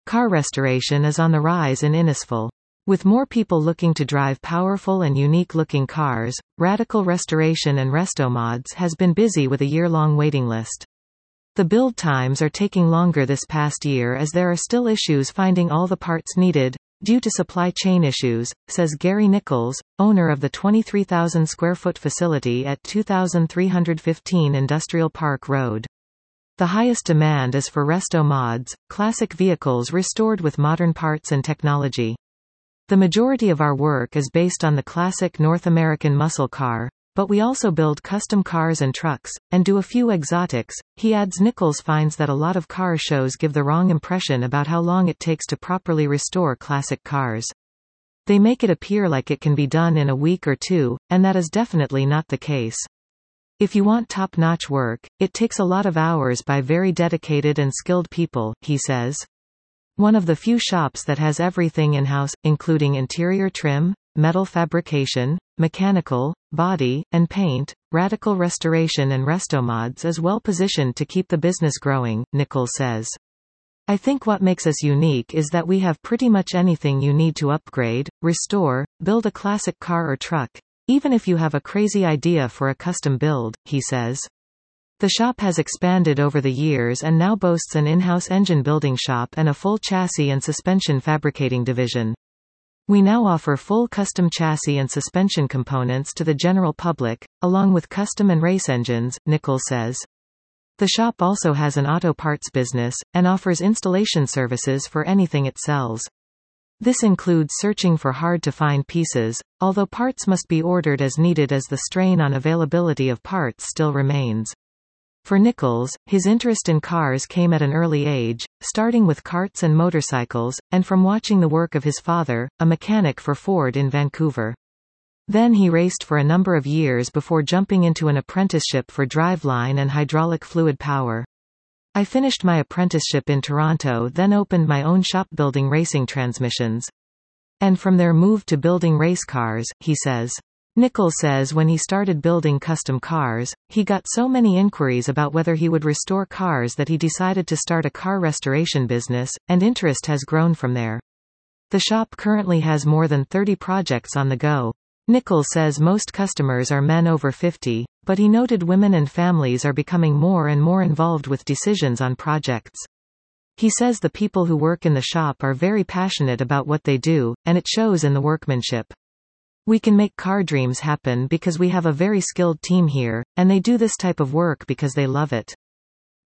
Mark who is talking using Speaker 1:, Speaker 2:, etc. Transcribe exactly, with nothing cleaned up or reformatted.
Speaker 1: Car restoration is on the rise in Innisfil. With more people looking to drive powerful and unique-looking cars, Radical Restoration and Restomods has been busy with a year-long waiting list. The build times are taking longer this past year as there are still issues finding all the parts needed, due to supply chain issues, says Gary Nichols, owner of the twenty-three thousand square foot facility at two thousand three hundred fifteen Industrial Park Road. The highest demand is for resto mods, classic vehicles restored with modern parts and technology. The majority of our work is based on the classic North American muscle car, but we also build custom cars and trucks, and do a few exotics, he adds. Nichols finds that a lot of car shows give the wrong impression about how long it takes to properly restore classic cars. They make it appear like it can be done in a week or two, and that is definitely not the case. If you want top-notch work, it takes a lot of hours by very dedicated and skilled people, he says. One of the few shops that has everything in-house, including interior trim, metal fabrication, mechanical, body, and paint, Radical Restoration and Restomods is well positioned to keep the business growing, Nichols says. I think what makes us unique is that we have pretty much anything you need to upgrade, restore, build a classic car or truck, even if you have a crazy idea for a custom build, he says. The shop has expanded over the years and now boasts an in-house engine building shop and a full chassis and suspension fabricating division. We now offer full custom chassis and suspension components to the general public, along with custom and race engines, Nichols says. The shop also has an auto parts business, and offers installation services for anything it sells. This includes searching for hard-to-find pieces, although parts must be ordered as needed as the strain on availability of parts still remains. For Nichols, his interest in cars came at an early age, starting with karts and motorcycles, and from watching the work of his father, a mechanic for Ford in Vancouver. Then he raced for a number of years before jumping into an apprenticeship for driveline and hydraulic fluid power. I finished my apprenticeship in Toronto, then opened my own shop building racing transmissions. And from there moved to building race cars, he says. Nichols says when he started building custom cars, he got so many inquiries about whether he would restore cars that he decided to start a car restoration business, and interest has grown from there. The shop currently has more than thirty projects on the go. Nichols says most customers are men over fifty, but he noted women and families are becoming more and more involved with decisions on projects. He says the people who work in the shop are very passionate about what they do, and it shows in the workmanship. We can make car dreams happen because we have a very skilled team here, and they do this type of work because they love it.